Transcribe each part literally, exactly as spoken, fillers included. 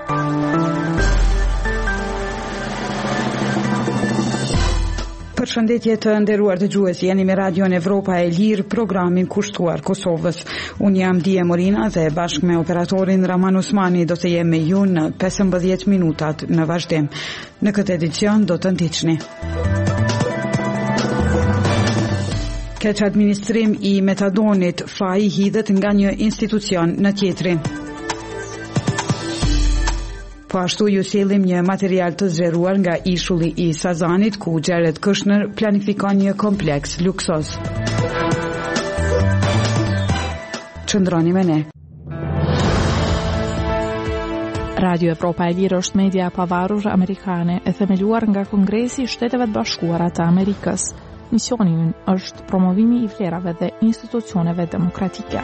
Përshëndetje të nderuar dëgjues, jeni me Radion Evropa e Lirë, programin kushtuar Kosovës. Unë jam Dije Morina dhe bashkë me operatorin Raman Usmani do të jem me ju në pesëmbëdhjetë minutat në vazhdim. Në këtë edicion do të ndiqni. Keq administrim i metadonit, faji hidhet nga një institucion në tjetrin. Po ashtu ju sjellim një material të zgjeruar nga ishulli i Sazanit, ku Jared Kushner planifikon një kompleks luksos. Qëndroni me ne. Radio Evropa e Lirë është media e pavarur amerikane e themeluar nga Kongresi i Shteteve të Bashkuara të Amerikës. Misioni i ynë është promovimi i vlerave dhe institucioneve demokratike.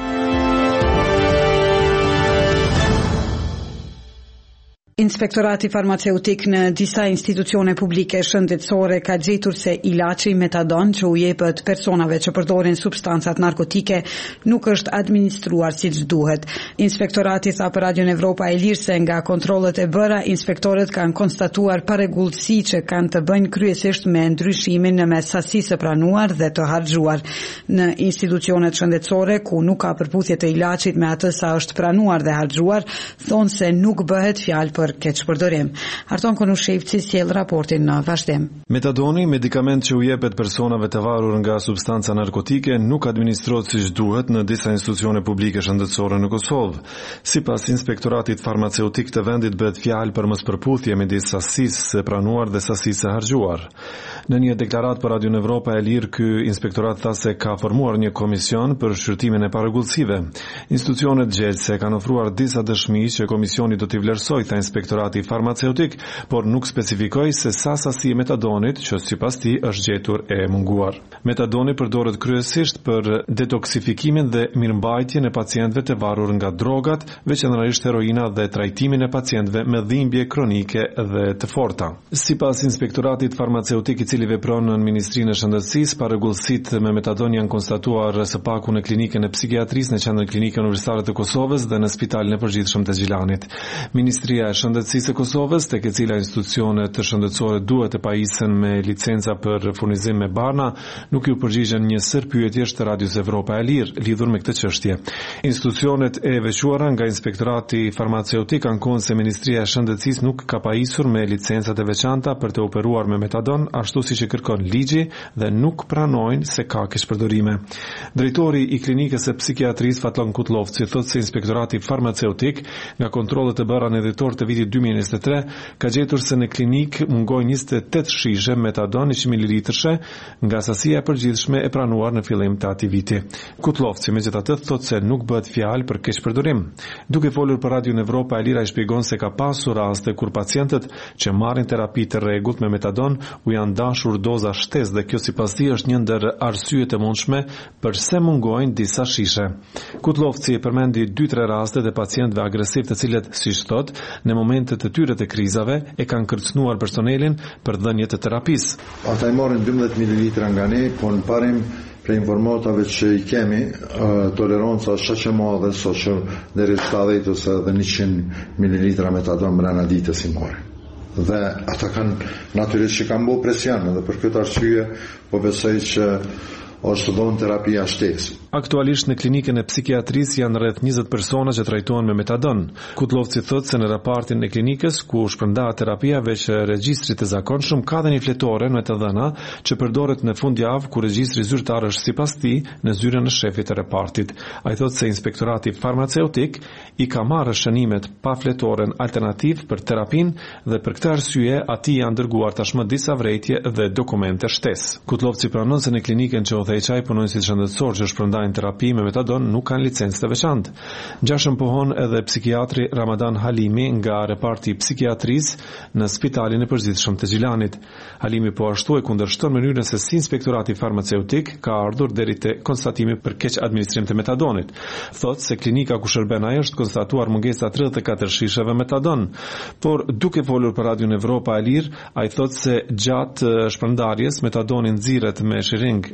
Inspektorati farmaceutik në disa institucione publike shëndetësore ka gjetur se ilaçi metadon që u jepet personave që përdorin substancat narkotike nuk është administruar siç duhet. Inspektorati tha për Radion Evropa e Lirë se nga kontrollet e bëra, inspektorët kanë konstatuar paregullsi që kanë të bëjnë kryesisht me ndryshimin në mes sasisë së pranuar dhe të harxhuar. Në institucionet shëndetësore ku nuk ka përputhje të ilaçit me atë sa është pranuar dhe harxhuar, thonë se nuk bëhet fjalë për keq përdorim. Arton Konushevci sjell raportin në vazhdim. Metadoni, medikament që u jepet personave të varur nga substanca narkotike, nuk administrohet siç duhet në disa institucione publike shëndetësore në Kosovë. Sipas inspektoratit farmaceutik të vendit bëhet fjalë për mospërputhje midis sasisë së pranuar dhe sasisë së harxhuar. Në një deklaratë për Radio Evropa e Lirë, ky inspektorat tha se ka formuar një komision për shqyrtimin e paregullsive. Institucionet gjelëse kanë ofruar disa dëshmi që komisioni do t'i vlerësojë ta inspektorati farmaceutik, por nuk specifikoi se sa sasi e metadonit që sipas tij është gjetur e munguar. Metadoni përdoret kryesisht për detoksifikimin dhe mirëmbajtjen e pacientëve të varur nga drogat, veçanërisht heroina dhe trajtimin e pacientëve me dhimbje kronike dhe të forta. Sipas inspektoratit farmaceutik i cili vepron në Ministrinë e Shëndetësisë, paregullsitë me metadon janë konstatuar së paku në klinikën e psikiatrisë në Qendrën Klinike Universitare të Kosovës dhe në Spitalin e Përgjithshëm të Gjilanit. Ministria e Shëndetësisë e Kosovës, tek e cila institucionet shëndetësore duhet të pajisen me licenca për furnizim me barna, nuk ju përgjigjen një sër pyetjesh të Radios Evropa e Lirë lidhur me këtë çështje. Institucionet e veçuara nga Inspektorati Farmaceutik ankohen se Ministria e Shëndetësisë nuk ka pajisur me licencat e veçanta për të operuar me metadon, ashtu siç e kërkon ligji dhe nuk pranojnë se ka keqpërdorime. Drejtori i klinikës së psikiatrisë Fatlon Kutlovci thotë se Inspektorati Farmaceutik nga kontrollet e bëra në dhjetor të vitit dy mijë e njëzet e tre ka gjetur se në klinik mungojnë njëzet e tetë shishe metadon njëqind mililitrë nga sasia e përgjithshme e pranuar në fillim të atij viti. Kutlovci megjithatë thotë se nuk bëhet fjalë për keqpërdorim. Duke folur për Radio Evropa e Lira, ai shpjegon se ka pasur raste kur pacientët që marrin terapi të rregullt me metadon u janë dashur doza shtesë dhe kjo sipas tij është një ndër arsyet e mundshme pse mungojnë disa shishe. Kutlovci e përmendi dy tre raste të pacientëve agresiv të cilët, siç thot, në momentet e tyre të krizave e kanë kërcënuar personelin për dhënie të terapisë. Ata i morën dymbëdhjetë mililitra nga ne, po në parim për informatave që i kemi, uh, toleranca është shaq e madhe sa që deri shtatëdhjetë ose edhe njëqind mililitra metadon brenda ditës i morën. Dhe ata kanë natyrisht që kanë bërë presion dhe për këtë arsye po besoj që është dhënë terapia shtesë. Aktualisht në klinikën e psikiatrisë janë rreth njëzet persona që trajtohen me metadon. Kutlovci thotë se në raportin e klinikës ku shpërndahet terapia veç regjistrit të zakonshëm ka dhe një fletore me të dhëna që përdoret në fundjavë ku regjistri zyrtar është sipas tij në zyrën e shefit të repartit. Ai thotë se inspektorati farmaceutik i ka marrë shënimet pa fletoren alternativ për terapin dhe për këtë arsye atij janë dërguar tashmë disa vrejtje dhe dokumente shtesë. Kutlovci pranon se në klinikën që udhëheqaj punojnë si shëndetësor që shpërndajnë terapi me metadon nuk kanë licencë të veçantë. Gjashëm pohon edhe psikiatri Ramadan Halimi nga reparti psikiatrisë në Spitalin e Përgjithshëm të Gjilanit. Halimi po ashtu e kundërshton mënyrën se si inspektorati farmaceutik ka ardhur deri te konstatimi për keq administrim të metadonit. Thotë se klinika ku shërben ai është konstatuar mungesa tridhjetë e katër shisheve metadon, por duke folur për Radio Evropa e Lirë, ai thotë se gjatë shpërndarjes metadoni nxirret me shiring nga shisha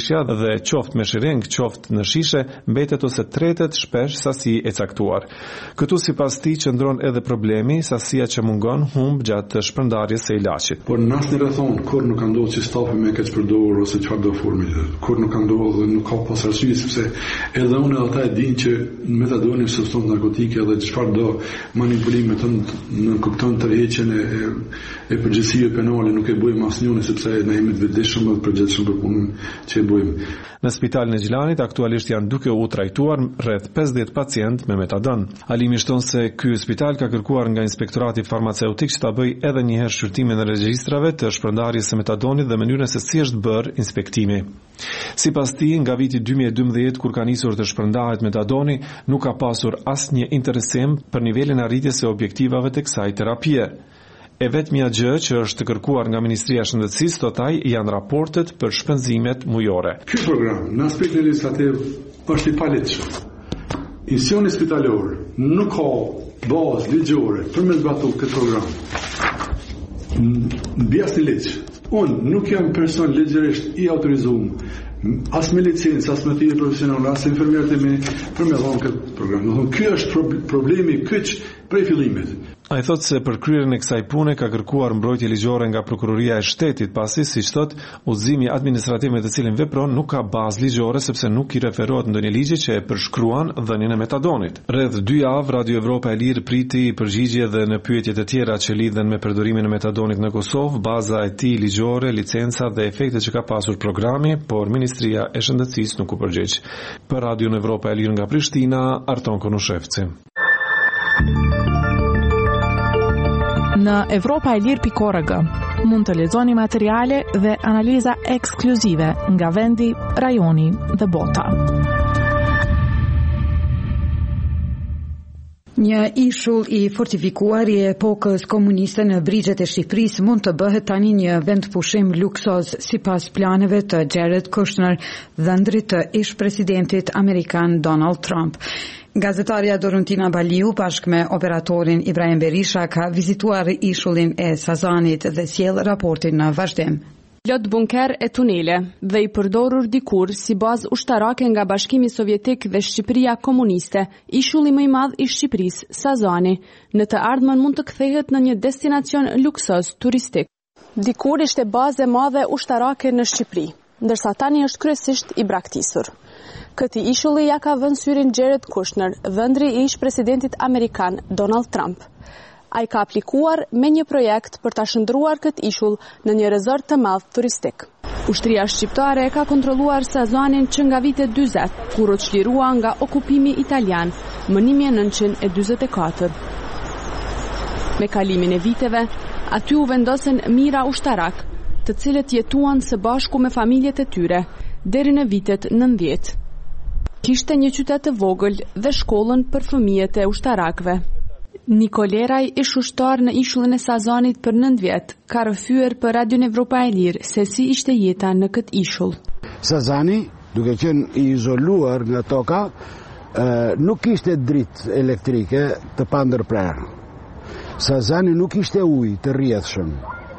ndryshja dhe qoftë me shireng, qoftë në shishe, mbetet ose tretet shpesh sasi e caktuar. Këtu sipas tij qëndron edhe problemi, sasia që mungon humb gjatë shpërndarjes së ilaçit. Por në asnjë rrethon kur nuk ka ndodhur që stafi me këtë përdorur ose çfarë do formë. Kur nuk ka ndodhur dhe nuk ka pas arsye sepse edhe unë edhe ata e dinë që metadoni është substancë narkotike dhe çfarë do manipulime të në kupton tërheqjen e, e, e përgjegjësive penale nuk e bëjmë asnjëri sepse ne jemi të vetëdijshëm dhe të përgjegjshëm për punën që e bëjmë. Në spitalin e Gjilanit aktualisht janë duke u trajtuar rreth pesëdhjetë pacient me metadon. Alimi shton se ky spital ka kërkuar nga inspektorati farmaceutik që ta bëjë edhe një herë shqyrtimin e regjistrave të shpërndarjes së metadonit dhe mënyrën se si është bërë inspektimi. Sipas tij, nga viti dy mijë e dymbëdhjetë kur ka nisur të shpërndahet metadoni, nuk ka pasur asnjë interesim për nivelin e arritjes së objektivave të kësaj terapie. E vetmja gjë që është kërkuar nga Ministria e Shëndetësisë totaj janë raportet për shpenzimet mujore. Ky program në aspektin legislativ është i paligjshëm. Institucioni spitalor nuk ka bazë ligjore për me zbatuar këtë program. Mbi asnjë ligj. Unë nuk jam person ligjërisht i autorizuar as me licencë, as me tjetër profesionale, as infermierët e mi për me dhënë këtë program. Do të thonë, ky është problemi kyç prej fillimit. Ai thotë se për kryerjen e kësaj pune ka kërkuar mbrojtje ligjore nga Prokuroria e Shtetit, pasi siç thotë, udhëzimi administrativ me të cilin vepron nuk ka bazë ligjore sepse nuk i referohet ndonjë ligji që e përshkruan dhënien e metadonit. Rreth dy javë Radio Evropa e Lirë priti përgjigje dhe në pyetjet e tjera që lidhen me përdorimin e metadonit në Kosovë, baza e tij ligjore, licenca dhe efektet që ka pasur programi, por Ministria e Shëndetësisë nuk u përgjigj. Për Radio Evropa e Lirë nga Prishtina, Arton Konushevci. Në Evropa e Lirë pikë org mund të lexoni materiale dhe analiza ekskluzive nga vendi, rajoni dhe bota. Një ishull i fortifikuar i epokës komuniste në brigjet e Shqipërisë mund të bëhet tani një vend pushim luksoz sipas planeve të Jared Kushner, dhëndrit të ish-presidentit amerikan Donald Trump. Gazetarja Dorontina Baliu bashkë me operatorin Ibrahim Berisha ka vizituar ishullin e Sazanit dhe sjell raportin në vazhdim. Plot bunker e tunele dhe i përdorur dikur si bazë ushtarake nga Bashkimi Sovjetik dhe Shqipëria komuniste, ishulli më i madh i Shqipërisë, Sazani, në të ardhmen mund të kthehet në një destinacion luksoz turistik. Dikur ishte bazë e madhe ushtarake në Shqipëri, ndërsa tani është kryesisht i braktisur. Këti ishulli ja ka vënë syrin Jared Kushner, dhëndri i ish-presidentit amerikan Donald Trump. Ai ka aplikuar me një projekt për ta shndruar këtë ishull në një rezort të madh turistik. Ushtria shqiptare ka kontrolluar Sazanin që nga vitet dyzet, kur u çlirua nga okupimi italian më një mijë e nëntëqind e dyzet e katër. Me kalimin e viteve, aty u vendosen mijëra ushtarak, të cilët jetuan së bashku me familjet e tyre deri në vitet nëntëdhjetë. Kishte një qytet të vogël dhe shkollën për fëmijët e ushtarakëve. Nikoleraj, ish ushtar në ishullin e Sazanit për nëntë vjet, ka rrëfyer për Radio Evropa e Lirë se si ishte jeta në këtë ishull. Sazani, duke qenë i izoluar nga toka, nuk kishte dritë elektrike të pandërprerë. Sazani nuk ishte ujë të rrjedhshëm.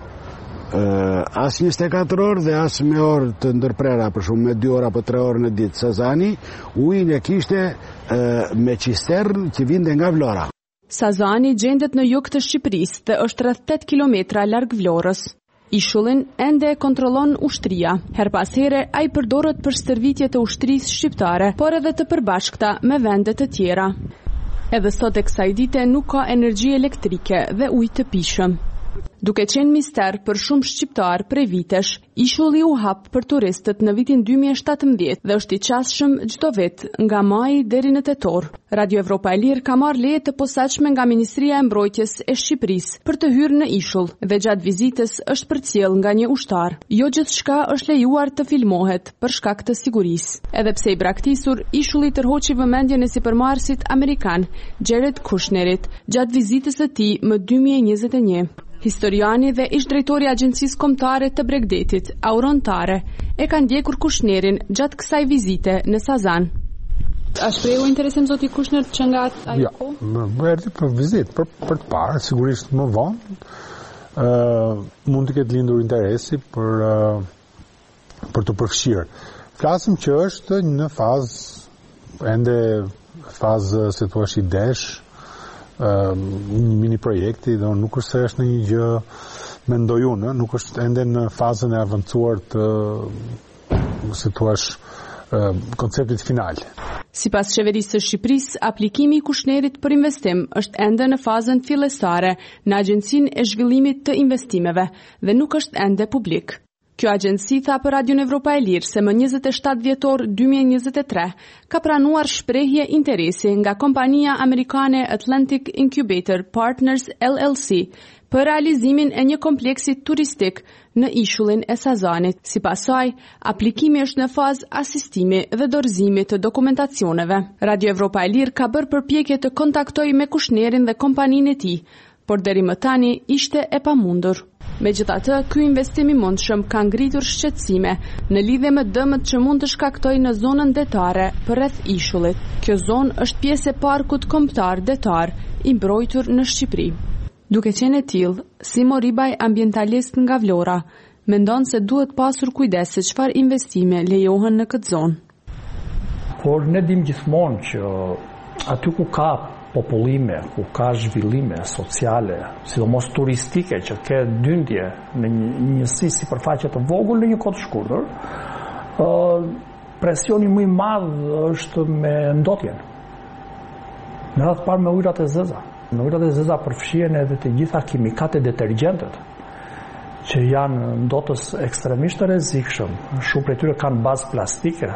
As njëzet e katër orë dhe as me orë të ndërprera, për shumë me dy orë apo tre orë në ditë. Sazani ujin e kishte me cistern që vinte nga Vlora. Sazani gjendet në jug të Shqipërisë dhe është rreth tetë kilometra larg Vlorës. Ishullin ende e kontrollon ushtria. Her pas here ai përdoret për stërvitje të ushtrisë shqiptare, por edhe të përbashkëta me vende të tjera. Edhe sot e kësaj dite nuk ka energji elektrike dhe ujë të pishëm. Duke qenë mister për shumë shqiptar prej vitesh, ishulli u hap për turistët në vitin dy mijë e shtatëmbëdhjetë dhe është i qasshëm çdo vit nga maji deri në tetor. Radio Evropa e Lirë ka marrë leje të posaçme nga Ministria e Mbrojtjes e Shqipërisë për të hyrë në ishull dhe gjatë vizitës është përcjell nga një ushtar. Jo gjithçka është lejuar të filmohet për shkak të sigurisë. Edhe pse i braktisur, ishulli tërhoqi vëmendjen e sipërmarrësit amerikan Jared Kushnerit gjatë vizitës së tij më dy mijë e njëzet e një. Historiani dhe ish drejtori i Agjencisë Kombëtare të Bregdetit, Auron Tare, e ka ndjekur Kushnerin gjatë kësaj vizite në Sazan. A shprehu interesim zoti Kushner që nga ajo kohë? Jo, më erdhi për vizitë, për, për të parë, sigurisht më vonë. Uh, mund të ketë lindur interesi për, uh, për të përfshirë. Flasim që është në fazë ende fazë si thua idesh, një mini projekti, do nuk është se është në një gjë mendoj unë, nuk është ende në fazën e avancuar të si thua konceptit final. Sipas qeverisë së Shqipërisë, aplikimi i kushnerit për investim është ende në fazën fillestare në Agjencinë e Zhvillimit të Investimeve dhe nuk është ende publik. Kjo agjenci tha për Radion Evropa e Lirë se më njëzet e shtatë dhjetor dy mijë e njëzet e tre ka pranuar shprehje interesi nga kompania amerikane Atlantic Incubator Partners L L C për realizimin e një kompleksi turistik në ishullin e Sazanit. Sipas saj, aplikimi është në fazë asistimi dhe dorëzimi të dokumentacioneve. Radio Evropa e Lirë ka bërë përpjekje të kontaktojë me kushnerin dhe kompaninë e tij, por deri më tani ishte e pamundur. Megjithatë, ky investim i mundshëm ka ngritur shqetësime në lidhje me dëmët që mund të shkaktojë në zonën detare përreth ishullit. Kjo zonë është pjesë e parkut kombëtar detar i mbrojtur në Shqipëri. Duke qenë e tillë, Simo Ribaj, ambientalist nga Vlora, mendon se duhet pasur kujdes se çfarë investime lejohen në këtë zonë. Por ne dim gjithmonë që aty ku ka popullime, ku ka zhvillime sociale, sidomos turistike që ke dyndje në një njësi sipërfaqe të vogël në një kohë të shkurtër, presioni më i madh është me ndotjen. Në radhë parë me ujërat e zeza. Në ujërat e zeza përfshihen edhe të gjitha kimikatet e detergjentet që janë ndotës ekstremisht të rrezikshëm. Shumë prej tyre kanë bazë plastike.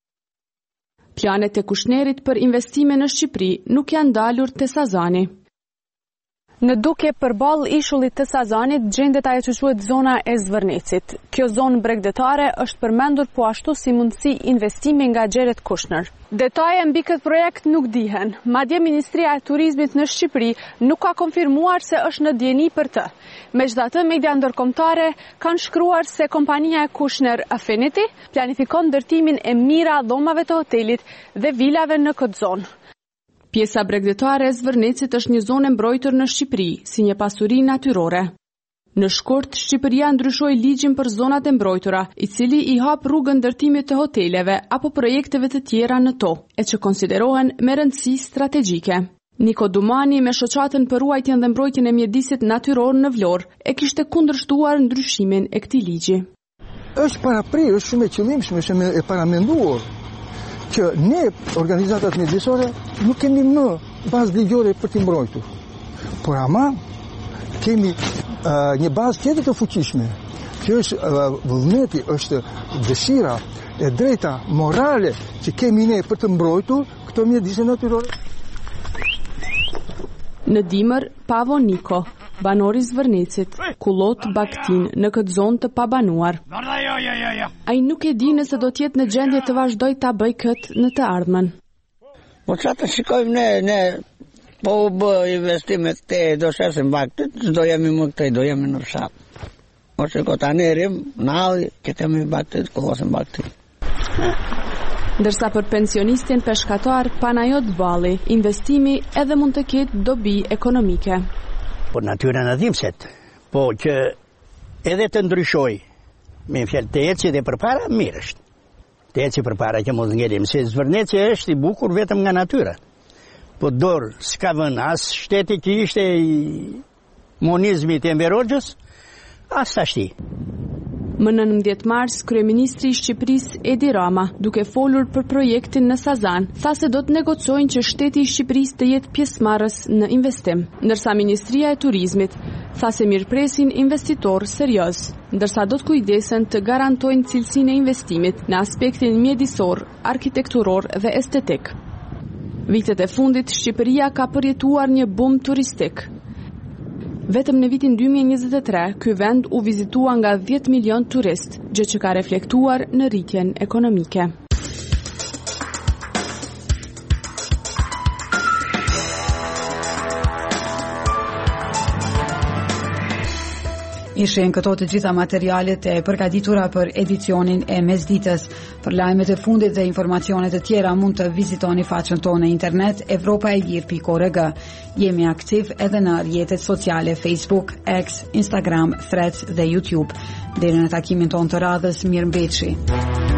Planet e kushnerit për investime në Shqipëri nuk janë dalur te Sazani. Në duke përballë ishullit të Sazanit gjendet ajo që quhet zona e Zvërnecit. Kjo zonë bregdetare është përmendur po ashtu si mundësi investimi nga Xheret Kushner. Detaje mbi këtë projekt nuk dihen. Madje Ministria e Turizmit në Shqipëri nuk ka konfirmuar se është në dieni për të. Megjithatë, media ndërkombëtare kanë shkruar se kompania e Kushner Affinity planifikon ndërtimin e mijëra dhomave të hotelit dhe vilave në këtë zonë. Pjesa bregdetare e Zvërnecit është një zonë e mbrojtur në Shqipëri, si një pasuri natyrore. Në shkurt, Shqipëria ndryshoi ligjin për zonat e mbrojtura, i cili i hap rrugën ndërtimit të hoteleve apo projekteve të tjera në to, e që konsiderohen me rëndësi strategjike. Niko Dumani, me shoqatën për ruajtjen dhe mbrojtjen e mjedisit natyror në Vlorë, e kishte kundërshtuar ndryshimin e këtij ligji. Është paraprirë, është shumë e qëllimshme, është e paramenduar që ne, organizatat mjedisore, nuk kemi më bazë ligjore për t'i mbrojtur. Por ama, kemi uh, një bazë tjetër të fuqishme, që është uh, vullneti, është dëshira e drejta morale që kemi ne për të mbrojtur këto mjedise natyrore. Në dimër, Pavo Niko, banori Zvërnecit, kullot Baktin në këtë zonë të pabanuar. Ai nuk e di nëse do të jetë në gjendje të vazhdoj ta bëj këtë në të ardhmen. Po çfarë shikojmë ne, ne po u bë investime këte, do shesim Baktit, do jemi më këte, do jemi në fshat. Po shiko tani rim, nalli, që kemi Baktit, kullosim Baktit. Ndërsa për pensionistin peshkatar Panajot Balli, investimi edhe mund të ketë dobi ekonomike. Po natyra në dhimset, po që edhe të ndryshoj, me fjallë të eci dhe përpara, mirë është. Të eci përpara që mos ngelim, se Zvërneci është i bukur vetëm nga natyra. Po dorë s'ka vën as shteti që ishte i monizmi të Enverogjës, as tashti. Më nëntëmbëdhjetë mars, kryeministri i Shqipërisë Edi Rama, duke folur për projektin në Sazan, tha se do të negocojnë që shteti i Shqipërisë të jetë pjesëmarrës në investim, ndërsa Ministria e Turizmit tha se mirëpresin investitor serioz, ndërsa do të kujdesen të garantojnë cilësinë e investimit në aspektin mjedisor, arkitekturor dhe estetik. Vitet e fundit, Shqipëria ka përjetuar një bum turistik. Vetëm në vitin dy mijë e njëzet e tre, ky vend u vizitua nga dhjetë milion turist, gjë që ka reflektuar në rritjen ekonomike. Ishen këto të gjitha materialet e përgatitura për edicionin e mesditës. Për lajmet e fundit dhe informacionet të tjera mund të vizitoni faqen tonë në internet evropa e lirë pikë org. Jemi aktiv edhe në rrjetet sociale Facebook, X, Instagram, Threads dhe YouTube. Deri në takimin tonë të radhës, mirëmbëjtje.